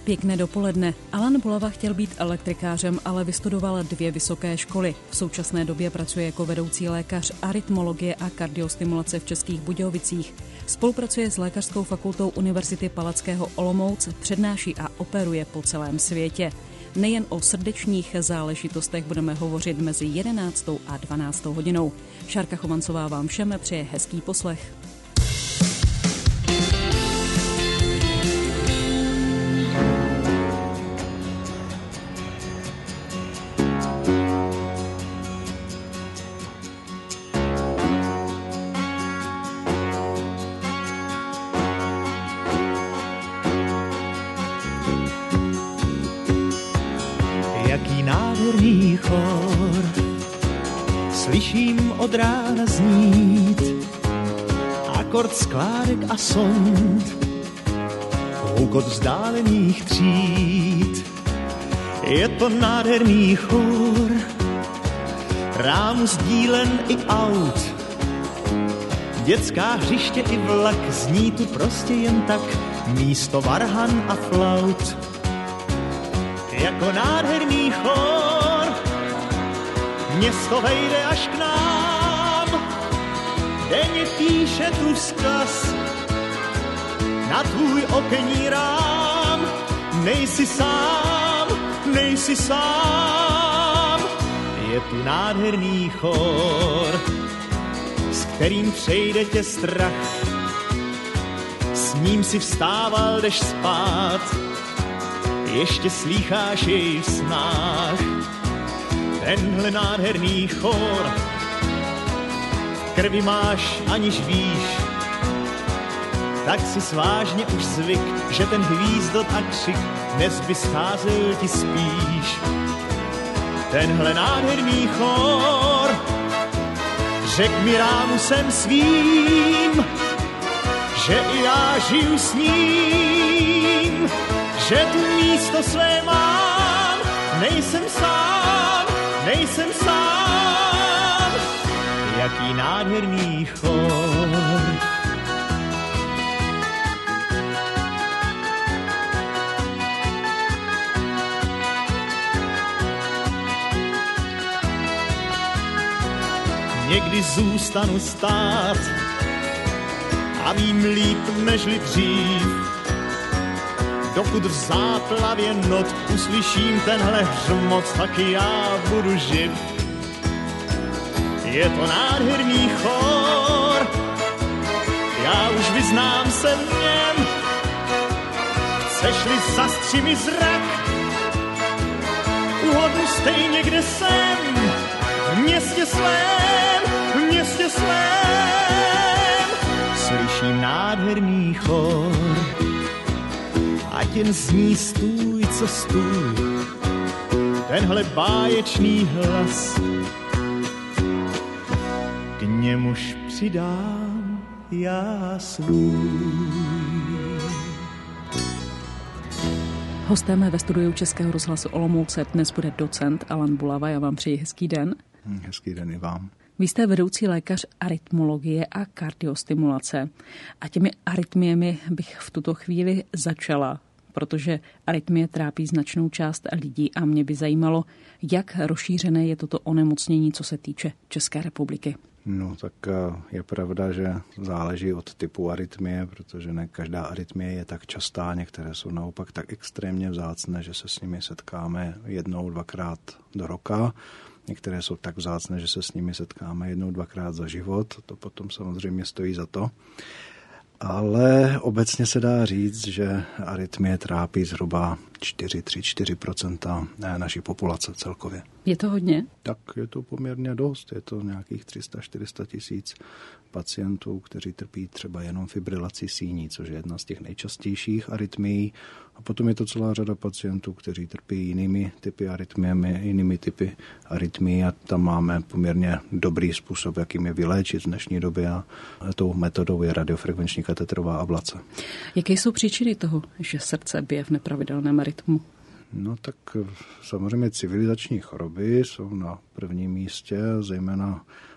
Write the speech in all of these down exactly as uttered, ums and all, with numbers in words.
Pěkné dopoledne. Alan Bulava chtěl být elektrikářem, ale vystudoval dvě vysoké školy. V současné době pracuje jako vedoucí lékař arytmologie a kardiostimulace v Českých Budějovicích. Spolupracuje s Lékařskou fakultou Univerzity Palackého Olomouc, přednáší a operuje po celém světě. Nejen o srdečních záležitostech budeme hovořit mezi jedenáctou a dvanáctou hodinou. Šárka Chovancová vám všem přeje hezký poslech. Jaký nádherný chor slyším od rána znít, akord skládek a sond, houkot vzdálených tříd. Je to nádherný chor, rámu sdílen i aut, dětská hřiště i vlak, zní tu prostě jen tak místo varhan a flaut. Jako nádherný chor město vejde až k nám, denně píše tu vzkaz na tvůj okenní rám. Nejsi sám, nejsi sám, je tu nádherný chor, s kterým přejde tě strach, s ním si vstával, jdeš spát, ještě slýcháš jej v snách. Tenhle nádherný chor v krvi máš, aniž víš, tak si svážně už zvyk, že ten hvízdot a křik dnes by scházel ti spíš. Tenhle nádherný chor řek mi rámusem svým, že i já žiju s ním, že tu místo své mám, nejsem sám, nejsem sám. Jaký nádherný chor. Někdy zůstanu stát a vím líp nežli dřív, dokud v záplavě not uslyším tenhle hřmot, taky já budu živ. Je to nádherný chor, já už vyznám se v něm, chceš-li zastři mi zrak, uhodnu stejně, kde jsem, v městě svém, v městě svém. Slyším nádherný chor, ať jen zní stůj, co stůj, tenhle báječný hlas, k němuž přidám já svůj. Hostem ve studiu Českého rozhlasu Olomouce dnes bude docent Alan Bulava. Já vám přeji hezký den. Hezký den i vám. Vy jste vedoucí lékař arytmologie a kardiostimulace. A těmi arytmiemi bych v tuto chvíli začala, protože arytmie trápí značnou část lidí a mě by zajímalo, jak rozšířené je toto onemocnění, co se týče České republiky. No tak je pravda, že záleží od typu arytmie, protože ne každá arytmie je tak častá, některé jsou naopak tak extrémně vzácné, že se s nimi setkáme jednou, dvakrát do roka. Některé jsou tak vzácné, že se s nimi setkáme jednou, dvakrát za život. To potom samozřejmě stojí za to. Ale obecně se dá říct, že arytmie trápí zhruba čtyři, tři, čtyři procenta naší populace celkově. Je to hodně? Tak je to poměrně dost. Je to nějakých tři sta, čtyři sta tisíc pacientů, kteří trpí třeba jenom fibrilací síní, což je jedna z těch nejčastějších arytmií. A potom je to celá řada pacientů, kteří trpí jinými typy arytmiemi, jinými typy arytmií a tam máme poměrně dobrý způsob, jakým je vyléčit v dnešní době a tou metodou je radiofrekvenční katetrová ablace. Jaké jsou příčiny toho, že srdce bije v nepravidelném rytmu? No tak samozřejmě civilizační choroby jsou na prvním místě, zejména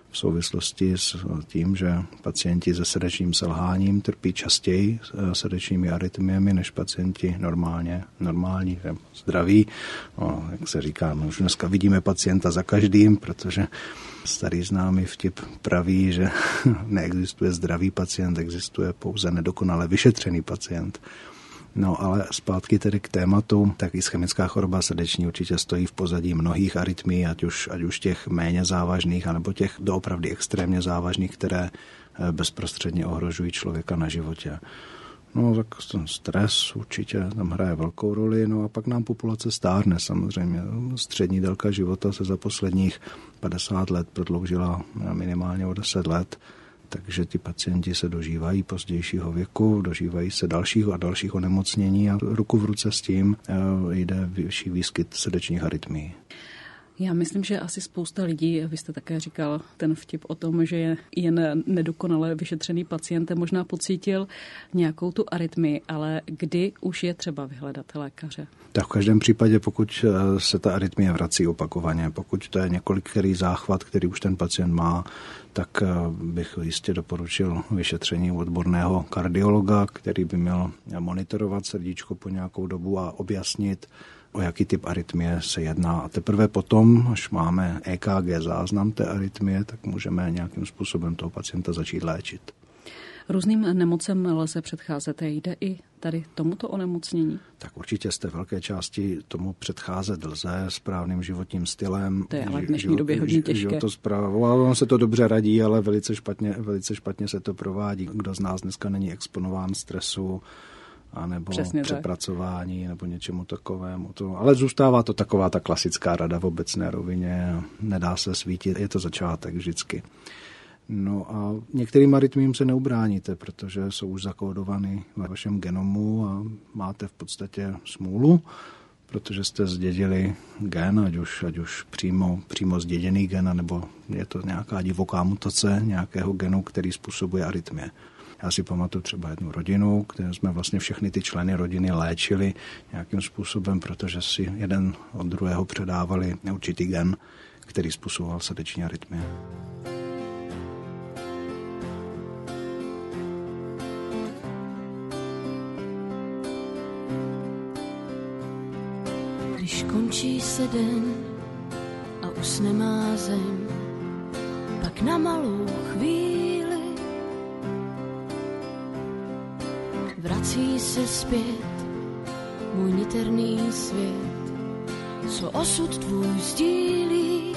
v souvislosti s tím, že pacienti se srdečním selháním trpí častěji srdečními arytmiemi než pacienti normálně, normální, zdraví. No, jak se říká, no, už dneska vidíme pacienta za každým, protože starý známý vtip praví, že neexistuje zdravý pacient, existuje pouze nedokonale vyšetřený pacient. No ale zpátky tedy k tématu, tak ischemická choroba srdeční určitě stojí v pozadí mnohých arytmií, ať už, ať už těch méně závažných, anebo těch doopravdy extrémně závažných, které bezprostředně ohrožují člověka na životě. No tak ten stres určitě tam hraje velkou roli, no a pak nám populace stárne samozřejmě. Střední délka života se za posledních padesát let prodloužila minimálně o deset let, takže ti pacienti se dožívají pozdějšího věku, dožívají se dalšího a dalších onemocnění a ruku v ruce s tím jde vyšší výskyt srdečních arytmií. Já myslím, že asi spousta lidí, vy jste také říkal ten vtip o tom, že je jen nedokonale vyšetřený pacient, možná pocítil nějakou tu arytmii, ale kdy už je třeba vyhledat lékaře? Tak v každém případě, pokud se ta arytmie vrací opakovaně, pokud to je několikerý záchvat, který už ten pacient má, tak bych jistě doporučil vyšetření odborného kardiologa, který by měl monitorovat srdíčko po nějakou dobu a objasnit, o jaký typ arytmie se jedná. A teprve potom, až máme E K G záznam té arytmie, tak můžeme nějakým způsobem toho pacienta začít léčit. Různým nemocem lze předcházet. Jde i tady tomuto onemocnění? Tak určitě z té velké části tomu předcházet lze správným životním stylem. To je ale v dnešní době hodně těžké. Ono se to dobře radí, ale velice špatně, velice špatně se to provádí. Kdo z nás dneska není exponován stresu, a nebo přesně přepracování, tak. Nebo něčemu takovému. To, ale zůstává to taková ta klasická rada v obecné rovině. Nedá se svítit, je to začátek vždycky. No a některým arytmím se neubráníte, protože jsou už zakódovaný ve vašem genomu a máte v podstatě smůlu, protože jste zdědili gen, ať už, ať už přímo, přímo zděděný gen, nebo je to nějaká divoká mutace nějakého genu, který způsobuje arytmie. Já si pamatuju třeba jednu rodinu, kde jsme vlastně všechny ty členy rodiny léčili nějakým způsobem, protože si jeden od druhého předávali určitý gen, který způsoboval srdeční arytmie. Když končí se den a usne má zem, pak na malou chvíli vrací se zpět můj niterný svět, co osud tvůj sdílí.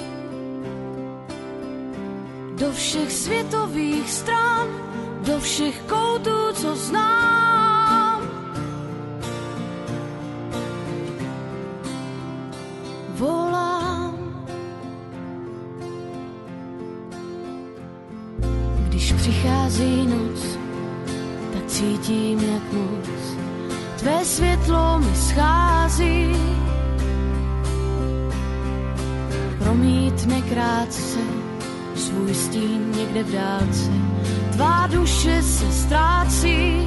Do všech světových stran, do všech koutů, co znám, volám. Když přichází noc, tak cítím, jak moc tvé světlo mi schází. Promítne krátce svůj stín někde v dálce, tvá duše se ztrácí.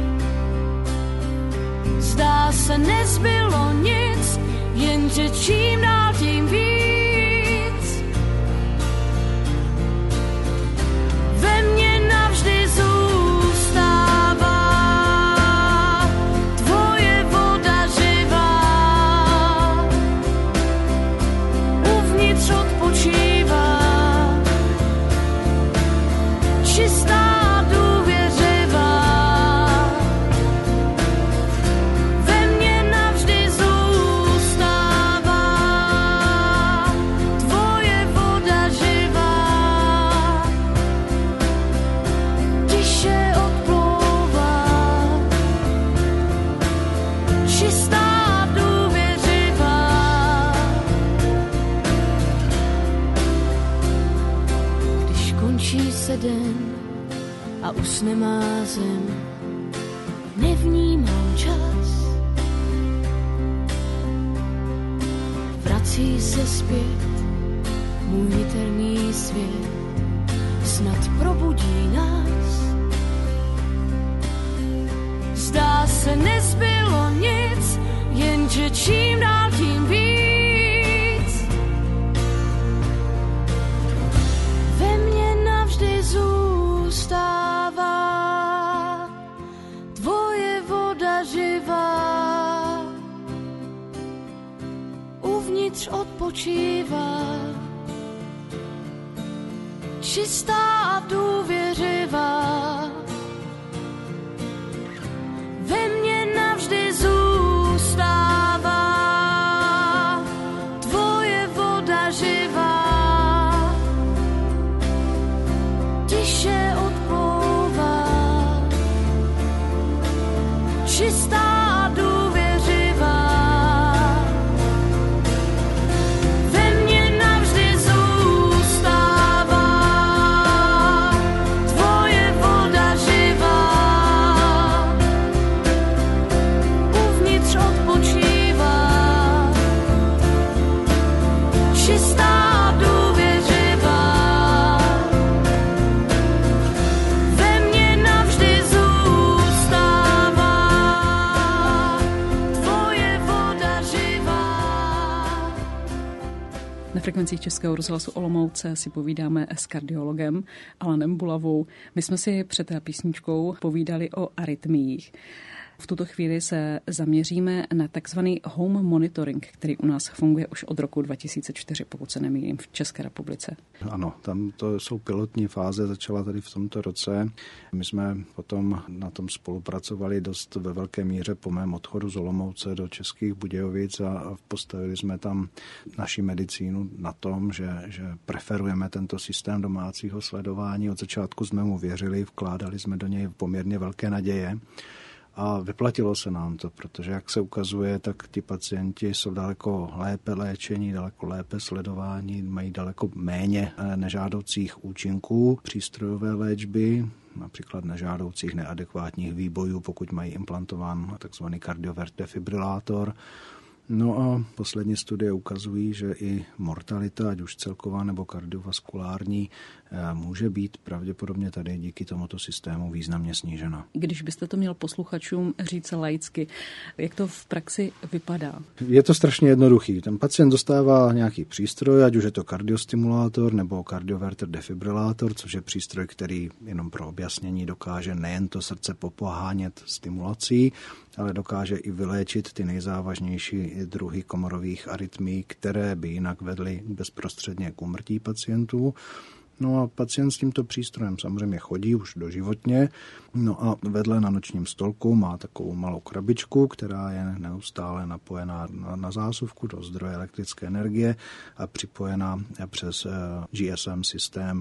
Zdá se, nezbylo nic, jenže čím dál tím víc ve mně navždy zůstává tvoje voda živá. Uvnitř odpočívá čistá důvěřivá. Ve mně navždy zůstává tvoje voda živá. Tiše odplouvá čistá důvěřivá. Když končí se den a usne má zem, nevnímám čas. Vrací se zpět můj niterný svět, snad probudí nás. Zdá se, nezbylo nic, jenže čím dál tím víc ve mně odpočívá, čistá a důvěřivá, ve mně navždy zůstává tvoje voda živá, tiše odplouvá, čistá a důvěřivá, ve mně navždy zůstává tvoje voda živá, uvnitř odpočívá, čistá a důvěřivá, ve mně navždy zůstává tvoje voda živá. Na frekvencích Českého rozhlasu Olomouce si povídáme s kardiologem Alanem Bulavou. My jsme si před písničkou povídali o arytmiích. V tuto chvíli se zaměříme na takzvaný home monitoring, který u nás funguje už od roku dva tisíce čtyři, pokud se nemýlím, v České republice. Ano, tam to jsou pilotní fáze, začala tady v tomto roce. My jsme potom na tom spolupracovali dost ve velké míře po mém odchodu z Olomouce do Českých Budějovic a postavili jsme tam naši medicínu na tom, že, že preferujeme tento systém domácího sledování. Od začátku jsme mu věřili, vkládali jsme do něj poměrně velké naděje. A vyplatilo se nám to, protože jak se ukazuje, tak ti pacienti jsou daleko lépe léčení, daleko lépe sledování, mají daleko méně nežádoucích účinků přístrojové léčby, například nežádoucích neadekvátních výbojů, pokud mají implantován takzvaný kardioverter defibrilátor. No a poslední studie ukazují, že i mortalita, ať už celková nebo kardiovaskulární, může být pravděpodobně tady díky tomuto systému významně snížena. Když byste to měl posluchačům říct laicky, jak to v praxi vypadá? Je to strašně jednoduchý. Ten pacient dostává nějaký přístroj, ať už je to kardiostimulátor nebo kardioverter defibrilátor, což je přístroj, který jenom pro objasnění dokáže nejen to srdce popohánět stimulací, ale dokáže i vyléčit ty nejzávažnější druhy komorových arytmií, které by jinak vedly bezprostředně k úmrtí pacientů. No a pacient s tímto přístrojem samozřejmě chodí už doživotně, no a vedle na nočním stolku má takovou malou krabičku, která je neustále napojená na, na zásuvku do zdroje elektrické energie a připojená přes G S M systém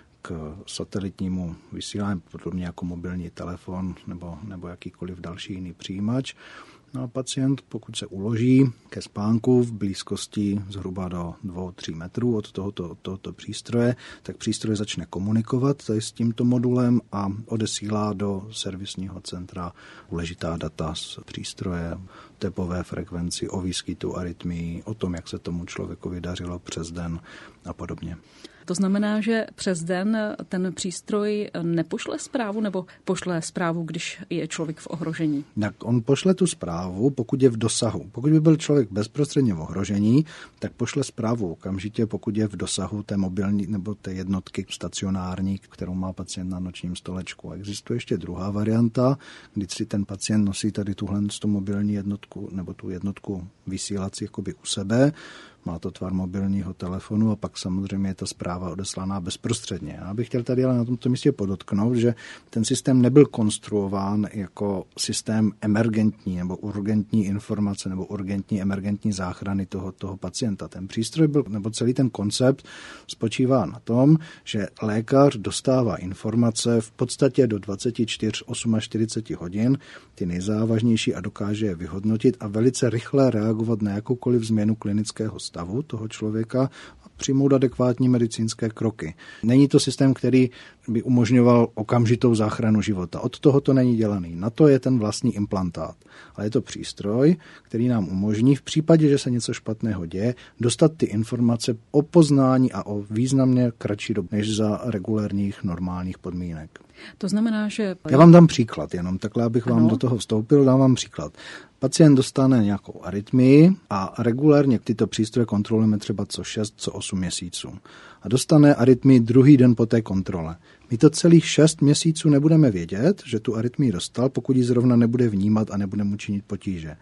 k satelitnímu vysílání, podobně jako mobilní telefon nebo, nebo jakýkoliv další jiný přijímač. No a pacient, pokud se uloží ke spánku v blízkosti zhruba do dvou až tří metrů od tohoto, od tohoto přístroje, tak přístroj začne komunikovat tady s tímto modulem a odesílá do servisního centra důležitá data z přístroje, tepové frekvenci, o výskytu arytmií, o tom, jak se tomu člověkovi dařilo přes den a podobně. To znamená, že přes den ten přístroj nepošle zprávu nebo pošle zprávu, když je člověk v ohrožení? Tak on pošle tu zprávu, pokud je v dosahu. Pokud by byl člověk bezprostředně v ohrožení, tak pošle zprávu okamžitě, pokud je v dosahu té mobilní nebo té jednotky stacionární, kterou má pacient na nočním stolečku. A existuje ještě druhá varianta, kdy si ten pacient nosí tady tuhle mobilní jednotku nebo tu jednotku vysílací jakoby u sebe, má to tvar mobilního telefonu a pak samozřejmě je ta zpráva odeslaná bezprostředně. Já bych chtěl tady ale na tomto místě podotknout, že ten systém nebyl konstruován jako systém emergentní nebo urgentní informace nebo urgentní emergentní záchrany toho, toho pacienta. Ten přístroj byl, nebo celý ten koncept spočívá na tom, že lékař dostává informace v podstatě do dvacet čtyři až čtyřicet osm hodin, ty nejzávažnější, a dokáže je vyhodnotit a velice rychle reagovat na jakoukoliv změnu klinického stavu toho člověka a přijmout adekvátní medicínské kroky. Není to systém, který by umožňoval okamžitou záchranu života. Od toho to není dělaný. Na to je ten vlastní implantát. Ale je to přístroj, který nám umožní v případě, že se něco špatného děje, dostat ty informace o poznání a o významně kratší dobu než za regulérních normálních podmínek. To znamená, že... Já vám dám příklad, jenom takhle, abych vám ano. do toho vstoupil, dám vám příklad. Pacient dostane nějakou arytmii a regulérně tyto přístroje kontrolujeme třeba co šest, co osm měsíců. A dostane arytmii druhý den po té kontrole. My to celých šest měsíců nebudeme vědět, že tu arytmii dostal, pokud ji zrovna nebude vnímat a nebude mu činit potíže.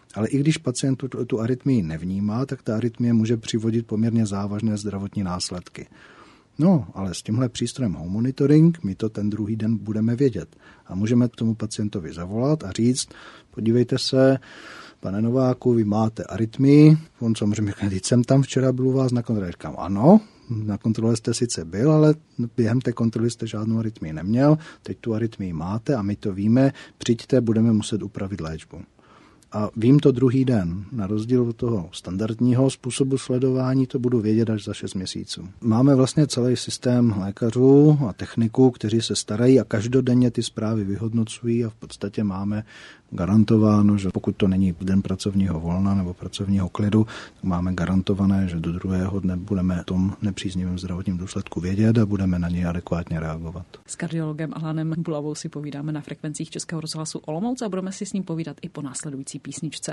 Ale i když pacient tu, tu arytmii nevnímá, tak ta arytmie může přivodit poměrně závažné zdravotní následky. No, ale s tímhle přístrojem home monitoring my to ten druhý den budeme vědět. A můžeme k tomu pacientovi zavolat a říct, podívejte se, pane Nováku, vy máte arytmii. On samozřejmě řekne, teď jsem tam včera byl u vás na kontrole. Říkám, ano, na kontrole jste sice byl, ale během té kontroly jste žádnou arytmii neměl. Teď tu arytmii máte a my to víme, přijďte, budeme muset upravit léčbu. A vím to druhý den. Na rozdíl od toho standardního způsobu sledování to budu vědět až za šest měsíců. Máme vlastně celý systém lékařů a techniků, kteří se starají a každodenně ty zprávy vyhodnocují a v podstatě máme garantováno, že pokud to není den pracovního volna nebo pracovního klidu, tak máme garantované, že do druhého dne budeme o tom nepříznivém zdravotním důsledku vědět a budeme na něj adekvátně reagovat. S kardiologem Alanem Bulavou si povídáme na frekvencích Českého rozhlasu Olomouc a budeme si s ním povídat i po následující písničce.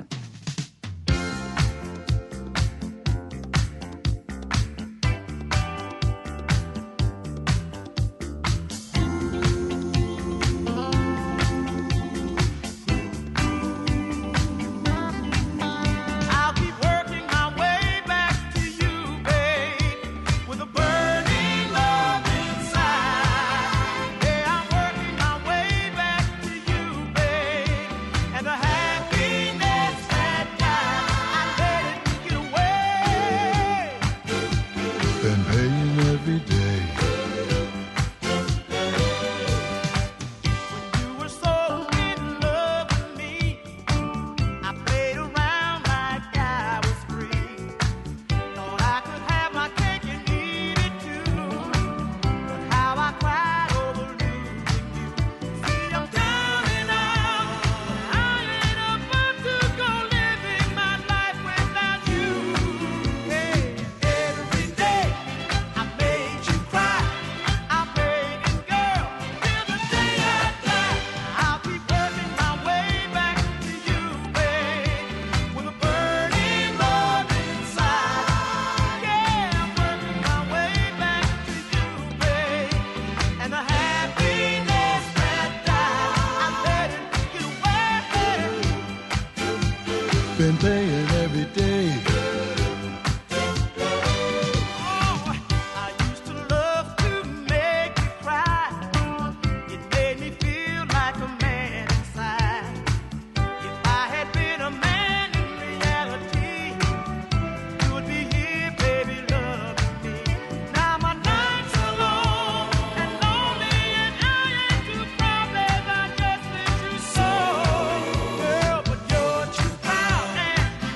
Been paying every day. Oh, I used to love to make you cry. It made me feel like a man inside. If I had been a man in reality, you would be here, baby, loving me. Now my nights are long and lonely, and I ain't too proud that I just miss you so. Girl, but you're too proud and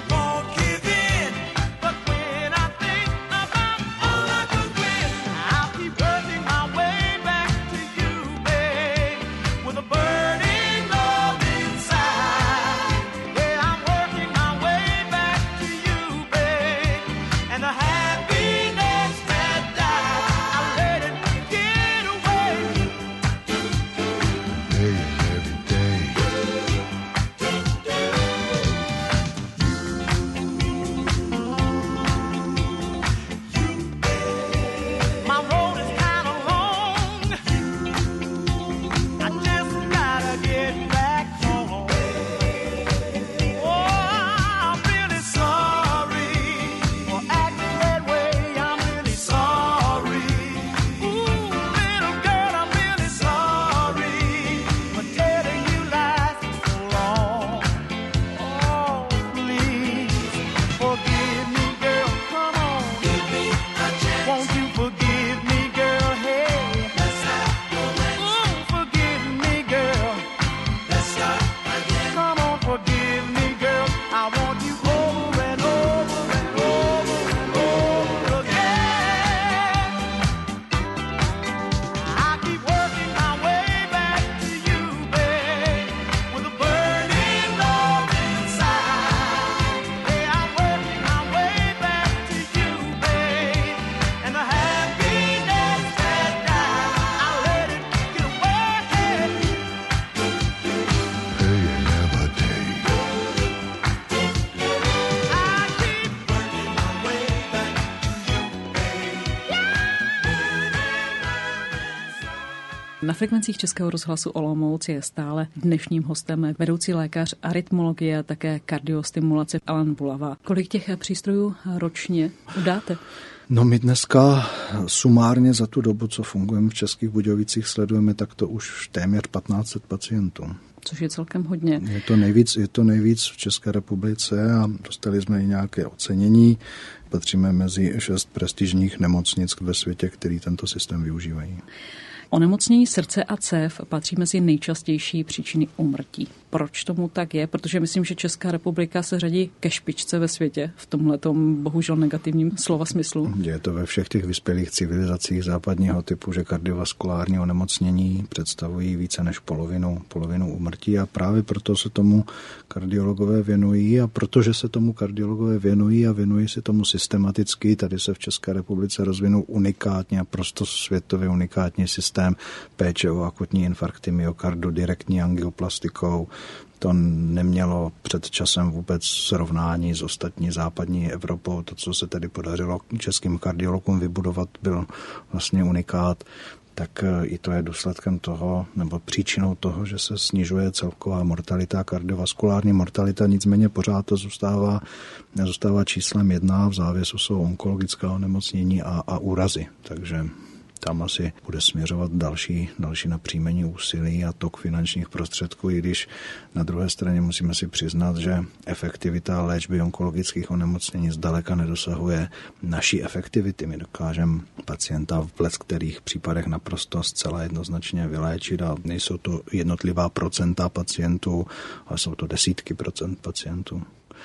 Na frekvencích Českého rozhlasu Olomouc je stále dnešním hostem vedoucí lékař arytmologie a také kardiostimulace Alan Bulava. Kolik těch přístrojů ročně udáte? No my dneska sumárně za tu dobu, co fungujeme v Českých Budějovicích, sledujeme takto už téměř patnáct set pacientů. Což je celkem hodně. Je to nejvíc, je to nejvíc v České republice a dostali jsme i nějaké ocenění. Patříme mezi šest prestižních nemocnic ve světě, který tento systém využívají. Onemocnění srdce a cév patří mezi nejčastější příčiny úmrtí. Proč tomu tak je? Protože myslím, že Česká republika se řadí ke špičce ve světě v tomhletom bohužel negativním slova smyslu. Je to ve všech těch vyspělých civilizacích západního typu, že kardiovaskulární onemocnění představují více než polovinu, polovinu úmrtí a právě proto se tomu kardiologové věnují a protože se tomu kardiologové věnují a věnují se tomu systematicky, tady se v České republice rozvinul unikátně a prosto světově unikátní systém péče o akutní infarkty myokardu direktní angioplastikou. To nemělo před časem vůbec srovnání s ostatní západní Evropou. To, co se tedy podařilo českým kardiologům vybudovat, byl vlastně unikát. Tak i to je důsledkem toho, nebo příčinou toho, že se snižuje celková mortalita, kardiovaskulární mortalita, nicméně pořád to zůstává, zůstává číslem jedna, v závěsu jsou onkologická onemocnění a, a úrazy, takže tam asi bude směřovat další, další napříjmení úsilí a tok finančních prostředků, i když na druhé straně musíme si přiznat, že efektivita léčby onkologických onemocnění zdaleka nedosahuje naší efektivity. My dokážeme pacienta v leckterých případech naprosto zcela jednoznačně vyléčit a nejsou to jednotlivá procenta pacientů, ale jsou to desítky procent pacientů.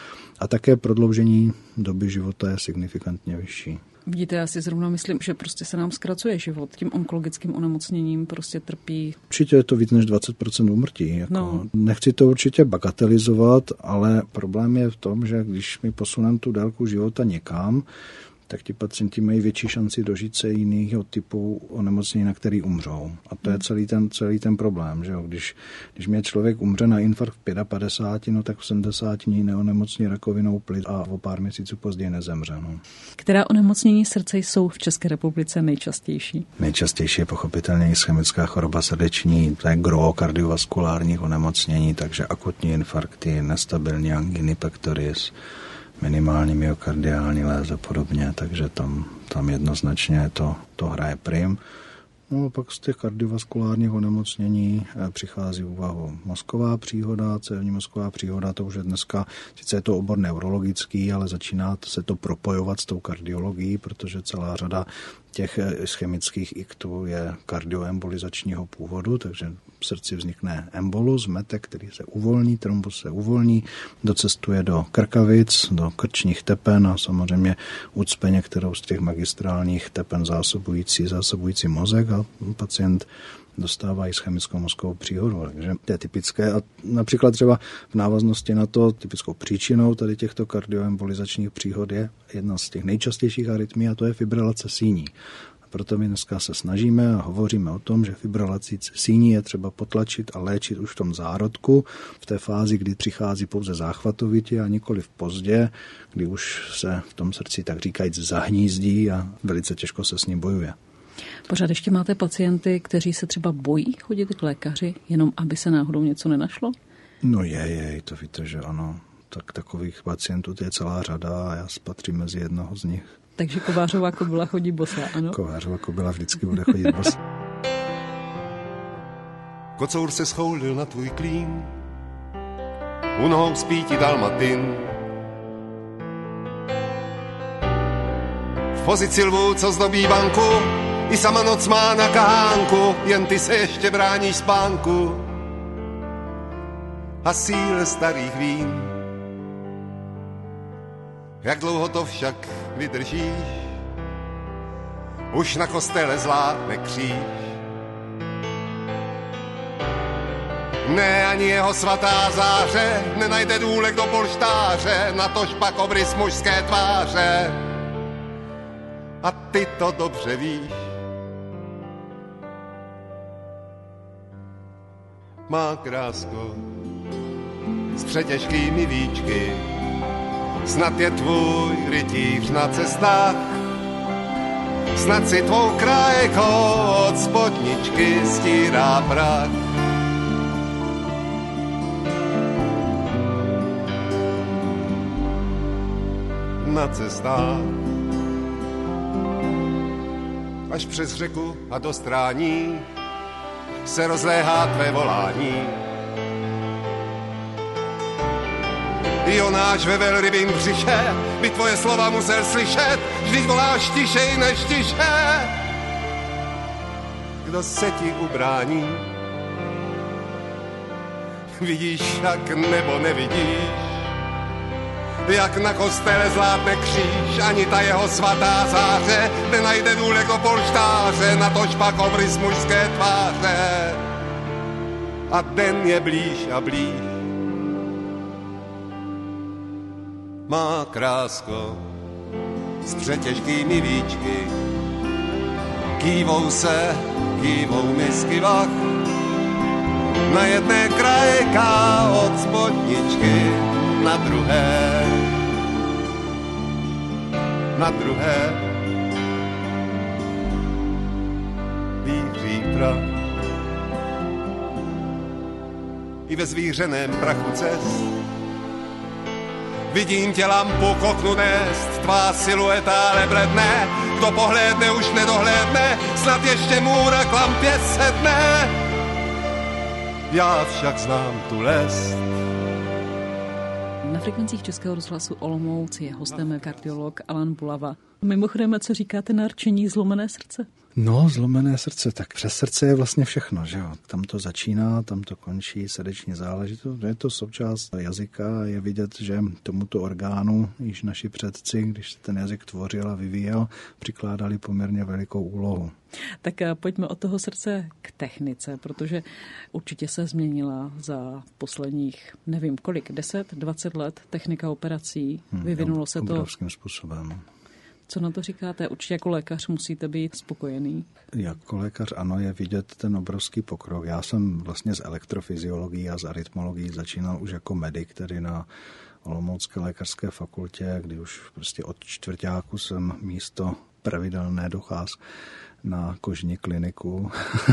A také prodloužení doby života je signifikantně vyšší. Vidíte, já si zrovna myslím, že prostě se nám zkracuje život. Tím onkologickým onemocněním prostě trpí. Určitě je to víc než dvacet procent úmrtí. Jako no. Nechci to určitě bagatelizovat, ale problém je v tom, že když my posuneme tu délku života někam, tak ti pacienti mají větší šanci dožít se jiného typu onemocnění, na který umřou. A to je celý ten, celý ten problém. Že jo? Když, když mě člověk umře na infarkt v padesát pět, no tak v sedmdesát dní neonemocní rakovinou plic a o pár měsíců později nezemře. No. Která onemocnění srdce jsou v České republice nejčastější? Nejčastější je pochopitelně ischemická choroba srdeční, to je gros kardiovaskulárních onemocnění, takže akutní infarkty, nestabilní anginy pectoris, minimální myokardiální léze a podobně, takže tam, tam jednoznačně to, to hraje prim. No a pak z těch kardiovaskulárních onemocnění přichází v úvahu mozková příhoda, cévní mozková příhoda, to už je dneska, sice je to obor neurologický, ale začíná se to propojovat s tou kardiologií, protože celá řada těch ischemických iktů je kardioembolizačního původu, takže v srdci vznikne embolus, metek, který se uvolní, trombus se uvolní, docestuje do krkavic, do krčních tepen a samozřejmě ucpe některou z těch magistrálních tepen zásobující, zásobující mozek a pacient dostává ischemickou mozkovou příhodu. Takže to je typické a například třeba v návaznosti na to typickou příčinou tady těchto kardioembolizačních příhod je jedna z těch nejčastějších arytmí a to je fibrilace síní. A proto my dneska se snažíme a hovoříme o tom, že fibrilaci síní je třeba potlačit a léčit už v tom zárodku, v té fázi, kdy přichází pouze záchvatovitě a nikoliv pozdě, kdy už se v tom srdci tak říkajíc zahnízdí a velice těžko se s ním bojuje. Pořád ještě máte pacienty, kteří se třeba bojí chodit k lékaři, jenom aby se náhodou něco nenašlo? No je, je, to víte, že ano. Tak takových pacientů je celá řada a já patřím mezi jednoho z nich. Takže Kovářová kobyla chodí bosa, ano? Kovářová kobyla vždycky bude chodit bosa. Kocour se schoulil na tvůj klín, u nohou spí ti dalmatin. V pozici lvů, co zdobí banku, i sama noc má na kahánku, jen ty se ještě bráníš spánku a síle starých vín. Jak dlouho to však vydržíš, už na kostele zlátne kříž. Ne, ani jeho svatá záře nenajde důlek do polštáře, natož pak obrys mužské tváře. A ty to dobře víš. Má krásko s přetěžkými víčky, snad je tvůj rytíř na cestách. snad si tvou krajkou od spodničky stírá prach. Na cestách až přes řeku a do strání se rozléhá tvé volání. Jonáš ve velrybým břiše by tvoje slova musel slyšet, vždyť voláš tišej než tiše. Kdo se ti ubrání? Vidíš jak nebo nevidíš? Jak na kostele zlátne kříž, ani ta jeho svatá záře nenajde důlek do polštáře, natož pak obrys mužské tváře. A den je blíž a blíž. Má krásko s přetěžkými víčky, kývou se, kývou misky vach. Na jedné krajka od spodničky, na druhé, na druhé víří prach. I ve zvířeném prachu cest vidím tě lampu k oknu nést, tvá silueta ale bledne, kdo pohlédne už nedohlédne, snad ještě můra k lampě sedne. Já však znám tu lest. Na frekvencích Českého rozhlasu Olomouc je hostem kardiolog Alan Bulava. Mimochodem, co říkáte na rčení zlomené srdce? No, zlomené srdce, tak přes srdce je vlastně všechno, že jo. Tam to začíná, tam to končí, srdeční záležitost. Je to součást jazyka a je vidět, že tomuto orgánu již naši předci, když se ten jazyk tvořil a vyvíjel, přikládali poměrně velikou úlohu. Tak pojďme od toho srdce k technice, protože určitě se změnila za posledních, nevím kolik, deset, dvacet let technika operací. Vyvinulo se to obrovským způsobem. Co na to říkáte? Určitě jako lékař musíte být spokojený. Jako lékař ano, je vidět ten obrovský pokrok. Já jsem vlastně z elektrofyziologií a z arytmologií začínal už jako medic, tedy na Olomoucké lékařské fakultě, kdy už prostě od čtvrťáku jsem místo pravidelné docházky na kožní kliniku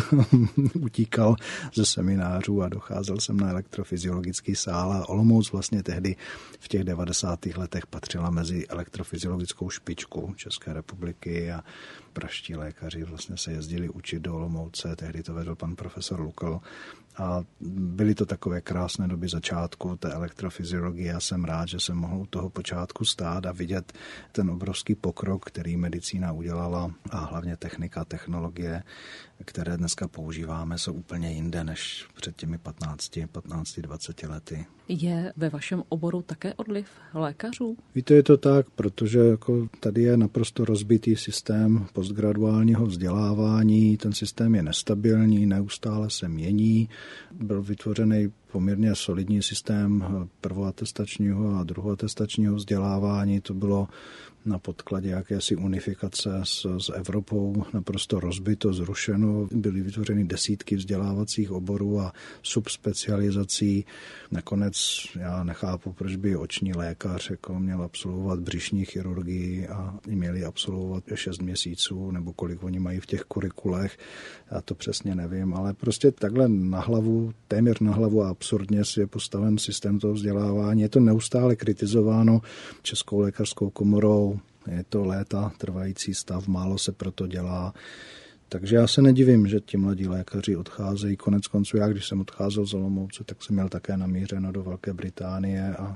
utíkal ze seminářů a docházel jsem na elektrofyziologický sál a Olomouc vlastně tehdy v těch devadesátých letech patřila mezi elektrofyziologickou špičku České republiky a praští lékaři vlastně se jezdili učit do Olomouce, tehdy to vedl pan profesor Lukl a byly to takové krásné doby začátku té elektrofyziologie. Já jsem rád, že jsem mohl u toho počátku stát a vidět ten obrovský pokrok, který medicína udělala a hlavně technika, technologie, které dneska používáme, jsou úplně jinde než před těmi patnácti, patnácti, dvaceti lety. Je ve vašem oboru také odliv lékařů? Víte, je to tak, protože jako tady je naprosto rozbitý systém postgraduálního vzdělávání, ten systém je nestabilní, neustále se mění, byl vytvořený poměrně solidní systém prvoatestačního a druhoatestačního vzdělávání, to bylo na podkladě jakési unifikace s, s Evropou naprosto rozbito, zrušeno. Byly vytvořeny desítky vzdělávacích oborů a subspecializací. Nakonec já nechápu, proč by oční lékař jako měl absolvovat břišní chirurgii a měli absolvovat šest měsíců, nebo kolik oni mají v těch kurikulech. Já to přesně nevím, ale prostě takhle na hlavu, téměř na hlavu a absurdně je postaven systém toho vzdělávání. Je to neustále kritizováno Českou lékařskou komorou. Je to léta trvající stav, málo se proto dělá. Takže já se nedivím, že ti mladí lékaři odcházejí. Konec konců já, když jsem odcházel z Olomouce, tak jsem měl také namířeno do Velké Británie a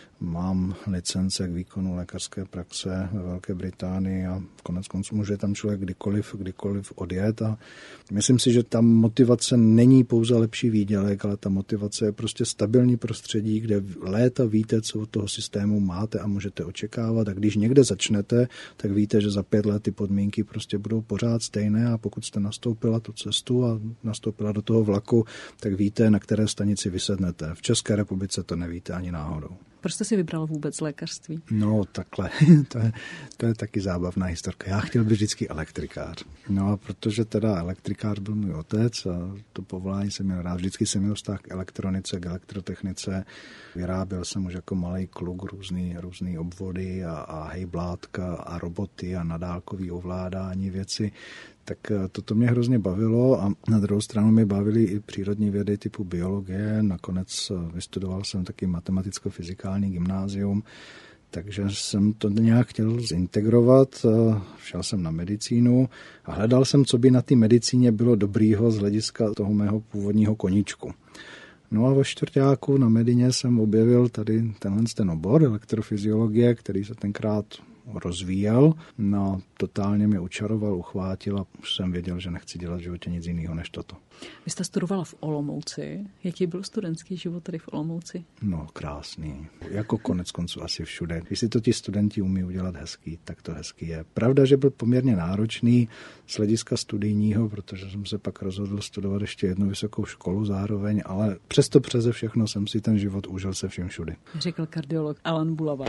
mám licence k výkonu lékařské praxe ve Velké Británii a konec konců může tam člověk kdykoliv, kdykoliv odjet a myslím si, že ta motivace není pouze lepší výdělek, ale ta motivace je prostě stabilní prostředí, kde léta víte, co od toho systému máte a můžete očekávat a když někde začnete, tak víte, že za pět let ty podmínky prostě budou pořád stejné a pokud jste nastoupila tu cestu a nastoupila do toho vlaku, tak víte, na které stanici vysednete. V České republice to nevíte ani náhodou. Proč jste si vybral vůbec lékařství? No takhle, to je, to je taky zábavná historka. Já chtěl být vždycky elektrikář. No a protože teda elektrikář byl můj otec a to povolání jsem měl rád. Vždycky jsem měl vztah k elektronice, k elektrotechnice. Vyráběl jsem už jako malý kluk různý, různý obvody a, a hejblátka a roboty a nadálkový ovládání věci. Tak toto mě hrozně bavilo a na druhou stranu mě bavily i přírodní vědy typu biologie. Nakonec vystudoval jsem taky matematicko-fyzikální gymnázium, takže jsem to nějak chtěl zintegrovat. Šel jsem na medicínu a hledal jsem, co by na té medicíně bylo dobrýho z hlediska toho mého původního koníčku. No a ve čtvrťáku na medině jsem objevil tady tenhle ten obor elektrofyziologie, který se tenkrát rozvíjel. No, totálně mě učaroval, uchvátil a už jsem věděl, že nechci dělat v životě nic jiného než toto. Vy jste studovala v Olomouci. Jaký byl studentský život tady v Olomouci? No, krásný. Jako konec konců asi všude. Když si to ti studenti umí udělat hezký, tak to hezký je. Pravda, že byl poměrně náročný z hlediska studijního, protože jsem se pak rozhodl studovat ještě jednu vysokou školu zároveň, ale přesto přeze všechno jsem si ten život užil se vším všudy. Řekl kardiolog Alan Bulava.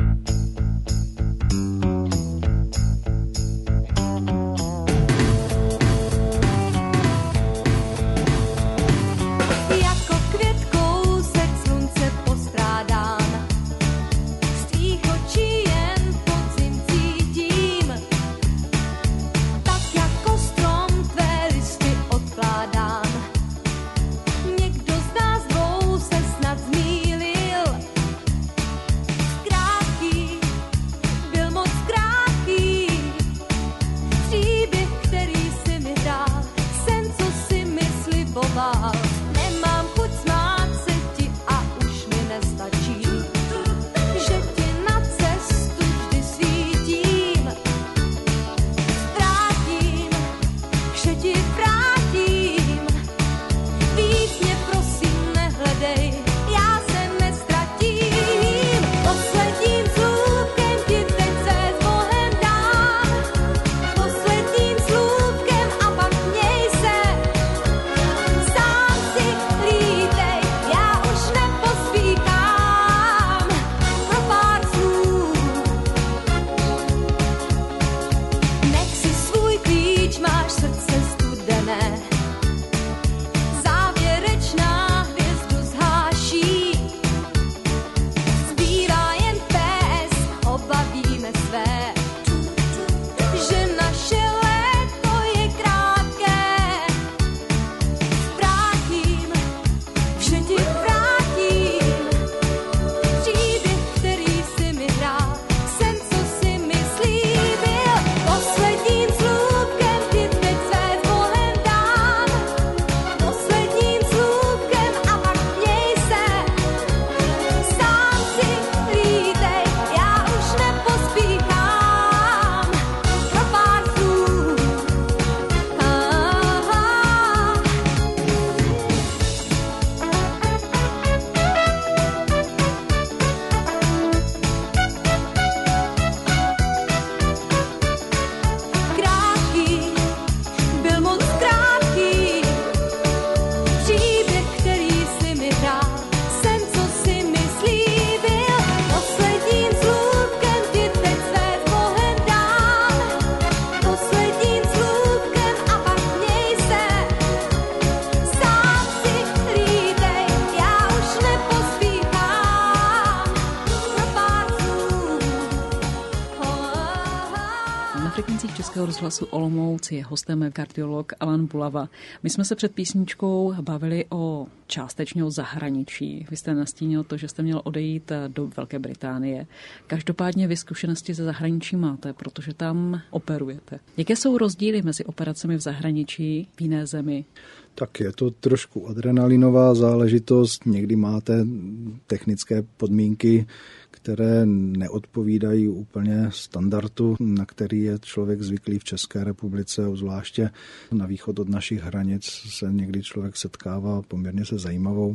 Českého rozhlasu Olomouc je hostem kardiolog Alan Bulava. My jsme se před písničkou bavili o částečně o zahraničí. Vy jste nastínil to, že jste měl odejít do Velké Británie. Každopádně vy zkušenosti ze zahraničí máte, protože tam operujete. Jaké jsou rozdíly mezi operacemi v zahraničí v jiné zemi? Tak je to trošku adrenalinová záležitost. Někdy máte technické podmínky, které neodpovídají úplně standardu, na který je člověk zvyklý v České republice, zvláště na východ od našich hranic se někdy člověk setkává poměrně se zajímavou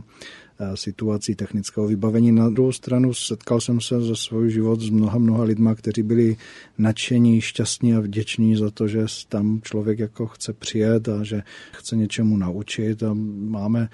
situací technického vybavení. Na druhou stranu setkal jsem se za svůj život s mnoha, mnoha lidma, kteří byli nadšení, šťastní a vděční za to, že tam člověk jako chce přijet a že chce něčemu naučit a máme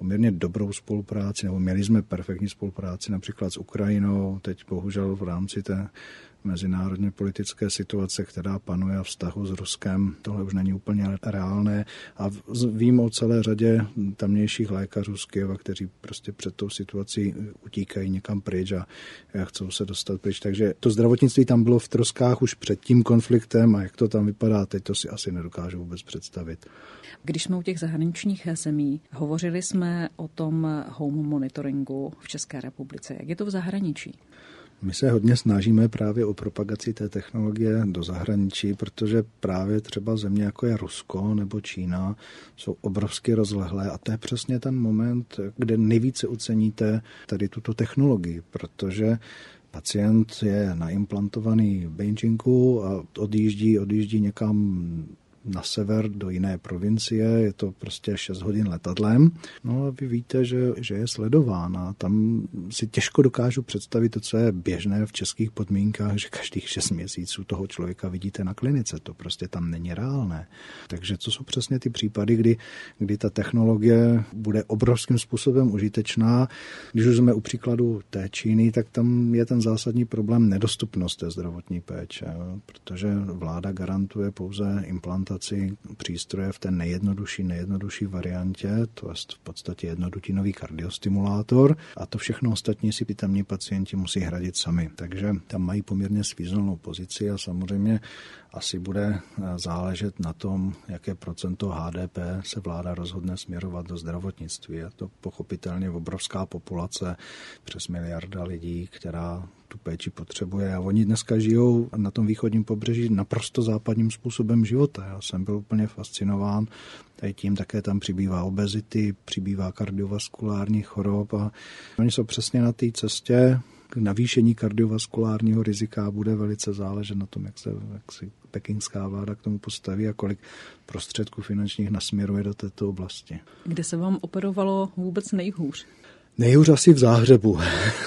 poměrně dobrou spolupráci, nebo měli jsme perfektní spolupráci například s Ukrajinou, teď bohužel v rámci té mezinárodně politické situace, která panuje a vztahu s Ruskem, tohle už není úplně reálné a vím o celé řadě tamnějších lékařů z Kyjeva, kteří prostě před tou situací utíkají někam pryč a chcou se dostat pryč. Takže to zdravotnictví tam bylo v troskách už před tím konfliktem a jak to tam vypadá teď, to si asi nedokážu vůbec představit. Když jsme u těch zahraničních zemí, hovořili jsme o tom home monitoringu v České republice. Jak je to v zahraničí? My se hodně snažíme právě o propagaci té technologie do zahraničí, protože právě třeba země jako je Rusko nebo Čína jsou obrovsky rozlehlé a to je přesně ten moment, kde nejvíce oceníte tady tuto technologii, protože pacient je naimplantovaný v Beijingu a odjíždí, odjíždí někam na sever do jiné provincie, je to prostě šest hodin letadlem. No a vy víte, že, že je sledována. Tam si těžko dokážu představit to, co je běžné v českých podmínkách, že každých šest měsíců toho člověka vidíte na klinice. To prostě tam není reálné. Takže to jsou přesně ty případy, kdy, kdy ta technologie bude obrovským způsobem užitečná. Když už jsme u příkladu té Číny, tak tam je ten zásadní problém nedostupnost té zdravotní péče, protože vláda garantuje pouze implantaci přístroje v té nejjednodušší, nejjednodušší variantě, to je v podstatě jednodutinový kardiostimulátor a to všechno ostatní si ty tamní pacienti musí hradit sami. Takže tam mají poměrně svízelnou pozici a samozřejmě asi bude záležet na tom, jaké procento H D P se vláda rozhodne směrovat do zdravotnictví. Je to pochopitelně obrovská populace, přes miliarda lidí, která tu péči potřebuje a oni dneska žijou na tom východním pobřeží naprosto západním způsobem života. Já jsem byl úplně fascinován tady tím, také tam přibývá obezity, přibývá kardiovaskulárních chorob a oni jsou přesně na té cestě k navýšení kardiovaskulárního rizika bude velice záležet na tom, jak se jak si pekingská vláda k tomu postaví a kolik prostředků finančních nasměruje do této oblasti. Kde se vám operovalo vůbec nejhůř? Nejhůř asi v Záhřebu.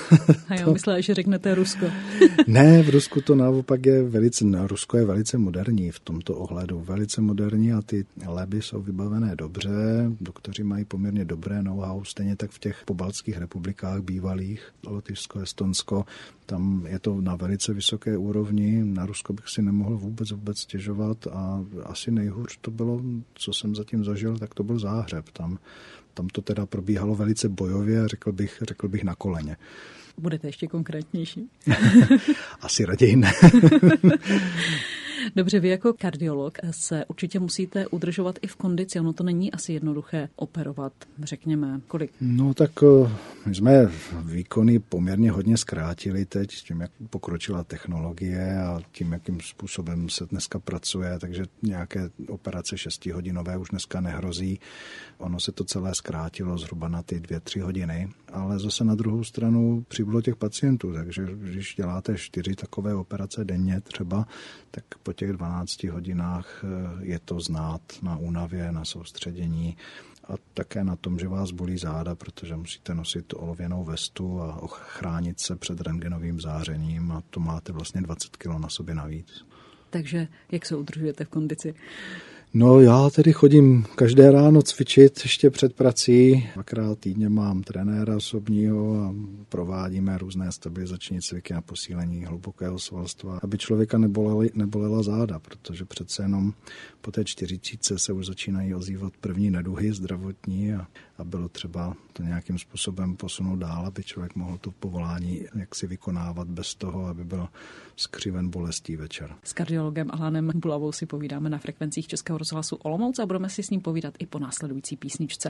A já myslela, že řeknete Rusko. Ne, v Rusku to naopak je velice, Rusko je velice moderní v tomto ohledu. Velice moderní a ty leby jsou vybavené dobře, doktoři mají poměrně dobré know-how, stejně tak v těch pobaltských republikách bývalých, Lotyšsko, Estonsko, tam je to na velice vysoké úrovni. Na Rusko bych si nemohl vůbec vůbec stěžovat a asi nejhůř to bylo, co jsem zatím zažil, tak to byl Záhřeb. Tam Tam to teda probíhalo velice bojově, řekl bych, řekl bych na koleně. Budete ještě konkrétnější? Asi raději ne. Dobře, vy jako kardiolog se určitě musíte udržovat i v kondici. Ono to není asi jednoduché operovat, řekněme, kolik? No tak my jsme výkony poměrně hodně zkrátili teď, tím, jak pokročila technologie a tím, jakým způsobem se dneska pracuje, takže nějaké operace šestihodinové už dneska nehrozí. Ono se to celé zkrátilo zhruba na ty dvě, tři hodiny, ale zase na druhou stranu přibylo těch pacientů, takže když děláte čtyři takové operace denně třeba, tak po těch dvanácti hodinách je to znát na únavě, na soustředění a také na tom, že vás bolí záda, protože musíte nosit olověnou vestu a ochránit se před rentgenovým zářením a to máte vlastně dvacet kilo na sobě navíc. Takže jak se udržujete v kondici? No já tedy chodím každé ráno cvičit ještě před prací. Dvakrát týdně mám trenéra osobního a provádíme různé stabilizační cviky na posílení hlubokého svalstva, aby člověka neboleli, nebolela záda, protože přece jenom po té čtyřicítce se už začínají ozývat první neduhy zdravotní a, a bylo třeba to nějakým způsobem posunout dál, aby člověk mohl to povolání jaksi vykonávat bez toho, aby byl skřiven bolestí večer. S kardiologem Alanem Bulavou si povídáme na frekvencích Českého rozhlasu Olomouc a budeme si s ním povídat i po následující písničce.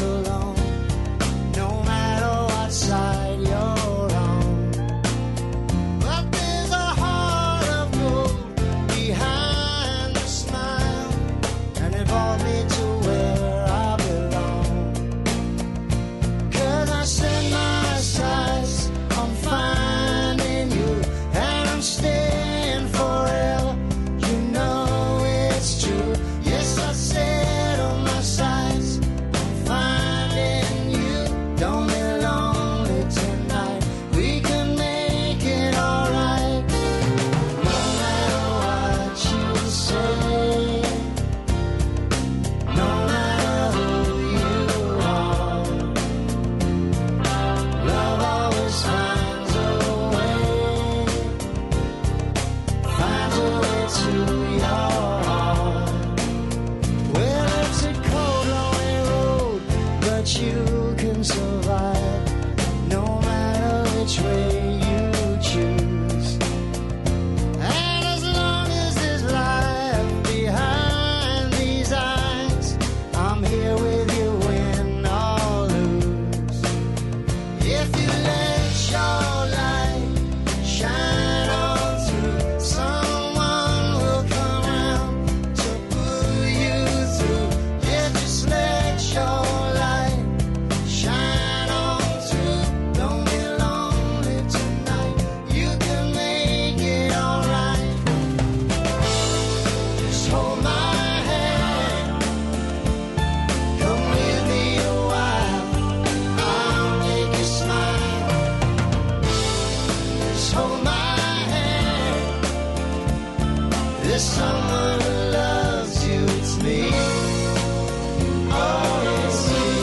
No matter what side you're on, there's someone who loves you, it's me. Oh, it's me.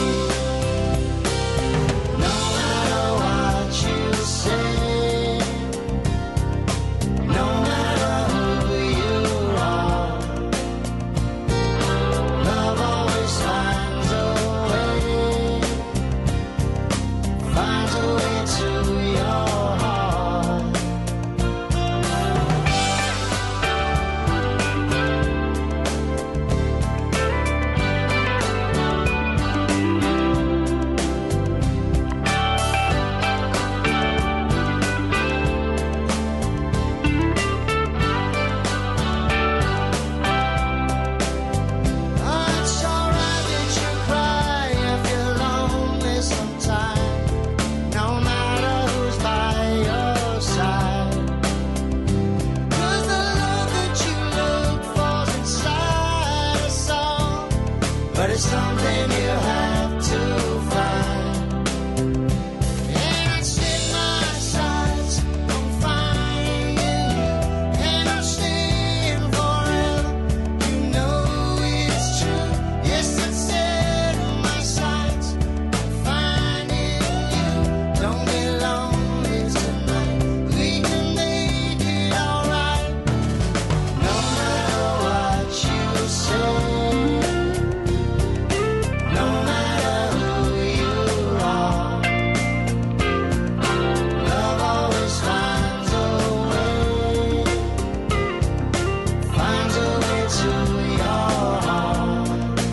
No matter what you say, no matter who you are, love always finds a way, finds a way to your heart. Oh, it's alright that you cry if you're lonely sometime, no matter who's by your side. 'Cause the love that you look for's inside a song, but it's something you have to find. And I'd set my sights on finding you, and I'll stay forever. You know it's true. Yes, I'd set my sights on finding you. Don't be lonely tonight. We can make it alright. No matter what you say, no matter who you are, love always finds a way, finds a way to your heart.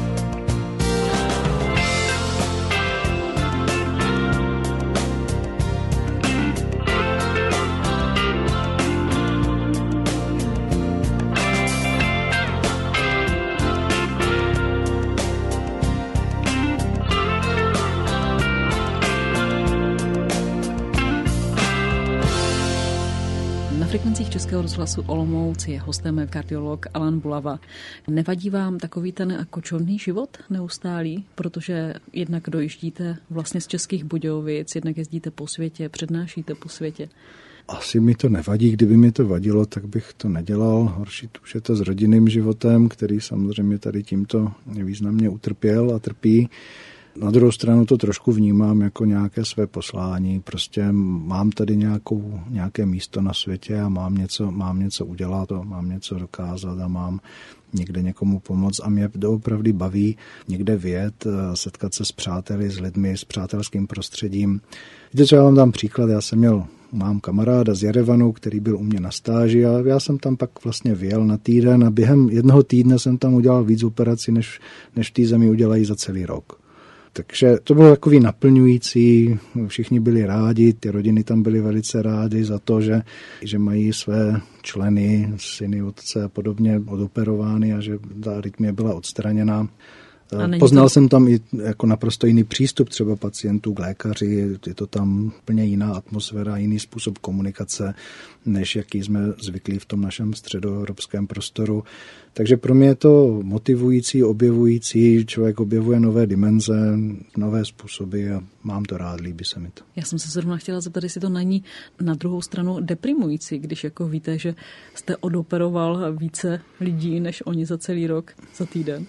Na frekvencích Českého rozhlasu Olomouc je hostem kardiolog Alan Bulava. Nevadí vám takový ten kočovný život neustálý, protože jednak dojíždíte vlastně z Českých Budějovic, jednak jezdíte po světě, přednášíte po světě? Asi mi to nevadí, kdyby mi to vadilo, tak bych to nedělal. Horší už je to s rodinným životem, který samozřejmě tady tímto významně utrpěl a trpí. Na druhou stranu to trošku vnímám jako nějaké své poslání. Prostě mám tady nějakou, nějaké místo na světě a mám něco, mám něco udělat, a mám něco dokázat a mám někde někomu pomoct. A mě doopravdy baví někde vyjet, setkat se s přáteli, s lidmi, s přátelským prostředím. Víte, co já vám dám příklad, já jsem měl Mám kamaráda z Jerevanu, který byl u mě na stáži a já jsem tam pak vlastně vyjel na týden a během jednoho týdne jsem tam udělal víc operací, než, než v té zemi udělají za celý rok. Takže to bylo takový naplňující, všichni byli rádi, ty rodiny tam byly velice rádi za to, že, že mají své členy, syny, otce a podobně odoperovány a že ta arytmie byla odstraněna. Poznal to... jsem tam i jako naprosto jiný přístup třeba pacientů k lékaři, je to tam úplně jiná atmosféra, jiný způsob komunikace, než jaký jsme zvyklí v tom našem středoevropském prostoru. Takže pro mě je to motivující, objevující, člověk objevuje nové dimenze, nové způsoby a mám to rád, líbí se mi to. Já jsem se zrovna chtěla zeptat, jestli to není na druhou stranu deprimující, když jako víte, že jste odoperoval více lidí, než oni za celý rok, za týden.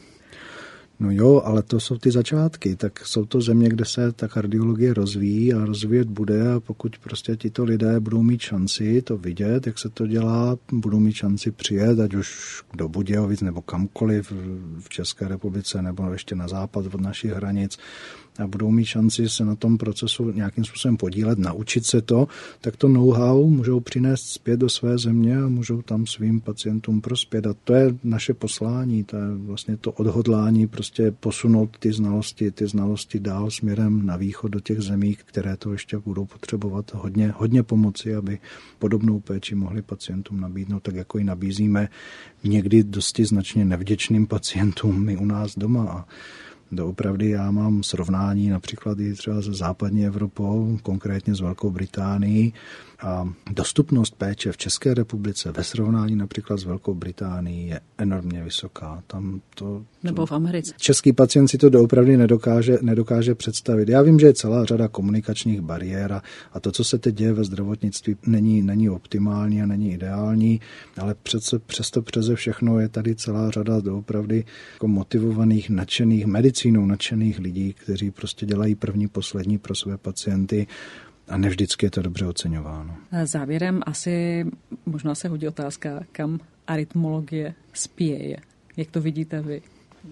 No jo, ale to jsou ty začátky, tak jsou to země, kde se ta kardiologie rozvíjí a rozvíjet bude a pokud prostě tito lidé budou mít šanci to vidět, jak se to dělá, budou mít šanci přijet, ať už do Budějovic nebo kamkoliv v České republice nebo ještě na západ od našich hranic a budou mít šanci se na tom procesu nějakým způsobem podílet, naučit se to, tak to know-how můžou přinést zpět do své země a můžou tam svým pacientům prospět. A to je naše poslání, to je vlastně to odhodlání prostě posunout ty znalosti, ty znalosti dál směrem na východ do těch zemí, které to ještě budou potřebovat hodně, hodně pomoci, aby podobnou péči mohli pacientům nabídnout, tak jako ji nabízíme někdy dosti značně nevděčným pacientům my u nás doma. A Doopravdy já mám srovnání například i třeba se západní Evropou, konkrétně s Velkou Británií, a dostupnost péče v České republice ve srovnání například s Velkou Británií je enormně vysoká. Tam to, to... Nebo v Americe. Český pacient si to doopravdy nedokáže, nedokáže představit. Já vím, že je celá řada komunikačních bariér a, a to, co se teď děje ve zdravotnictví, není, není optimální a není ideální, ale přece, přesto přeze všechno je tady celá řada doopravdy jako motivovaných, nadšených, medicínou nadšených lidí, kteří prostě dělají první, poslední pro své pacienty. A ne vždycky je to dobře oceňováno. Závěrem asi možná se hodí otázka, kam arytmologie spěje. Jak to vidíte vy?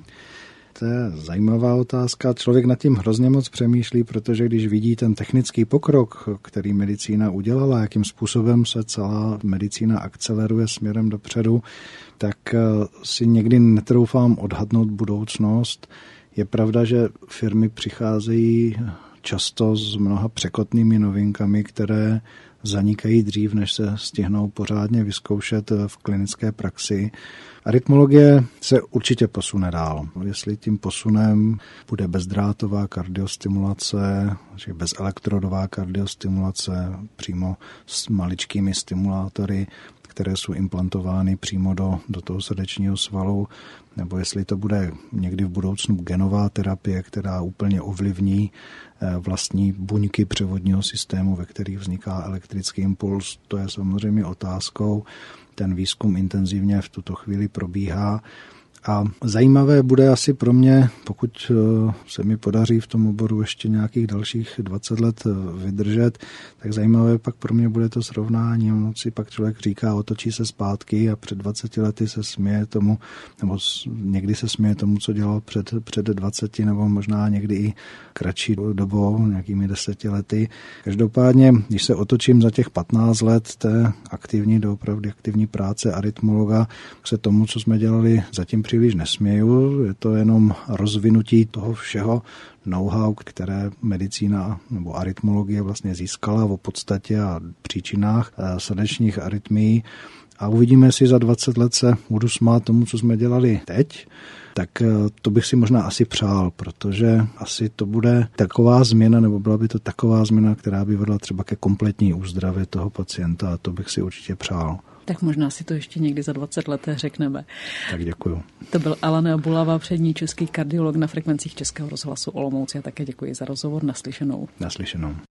To je zajímavá otázka. Člověk nad tím hrozně moc přemýšlí, protože když vidí ten technický pokrok, který medicína udělala, jakým způsobem se celá medicína akceleruje směrem dopředu, tak si někdy netroufám odhadnout budoucnost. Je pravda, že firmy přicházejí často s mnoha překotnými novinkami, které zanikají dřív, než se stihnou pořádně vyzkoušet v klinické praxi. Arytmologie se určitě posune dál. Jestli tím posunem bude bezdrátová kardiostimulace, bezelektrodová kardiostimulace přímo s maličkými stimulátory, které jsou implantovány přímo do, do toho srdečního svalu, nebo jestli to bude někdy v budoucnu genová terapie, která úplně ovlivní vlastní buňky převodního systému, ve kterých vzniká elektrický impuls, to je samozřejmě otázkou. Ten výzkum intenzivně v tuto chvíli probíhá. A zajímavé bude asi pro mě, pokud se mi podaří v tom oboru ještě nějakých dalších dvacet let vydržet, tak zajímavé pak pro mě bude to srovnání. On si pak člověk říká, otočí se zpátky a před dvaceti lety se směje tomu, nebo někdy se směje tomu, co dělal před, před dvaceti, nebo možná někdy i kratší dobou, nějakými deseti lety. Každopádně, když se otočím za těch patnáct let té aktivní, doopravdy aktivní práce arytmologa, se tomu, co jsme dělali zatím příliš nesměju, je to jenom rozvinutí toho všeho know-how, které medicína nebo arytmologie vlastně získala o podstatě a příčinách srdečních arytmií. A uvidíme, jestli za dvacet let se budu smát tomu, co jsme dělali teď, tak to bych si možná asi přál, protože asi to bude taková změna, nebo byla by to taková změna, která by vedla třeba ke kompletní úzdravě toho pacienta, a to bych si určitě přál. Tak možná si to ještě někdy za dvacet let řekneme. Tak děkuju. To byl Alan Bulava, přední český kardiolog na frekvencích Českého rozhlasu Olomouc. Já také děkuji za rozhovor. Naslyšenou. Naslyšenou.